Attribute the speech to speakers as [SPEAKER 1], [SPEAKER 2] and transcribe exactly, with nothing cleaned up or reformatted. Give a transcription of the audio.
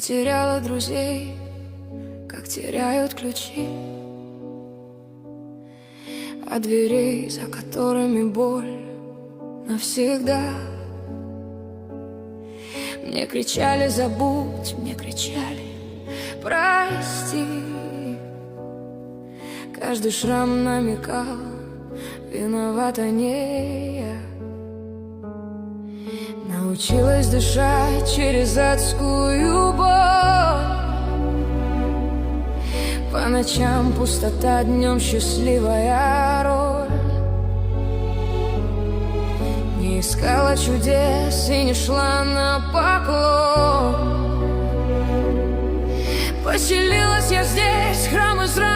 [SPEAKER 1] Потеряла друзей, как теряют ключи от дверей, за которыми боль навсегда. Мне кричали: забудь, мне кричали: прости. Каждый шрам намекал: виновата не я. Научилась дышать через адскую боль. По ночам пустота, днем счастливая роль. Не искала чудес и не шла на поклон. Поселилась я здесь, храм Израиля.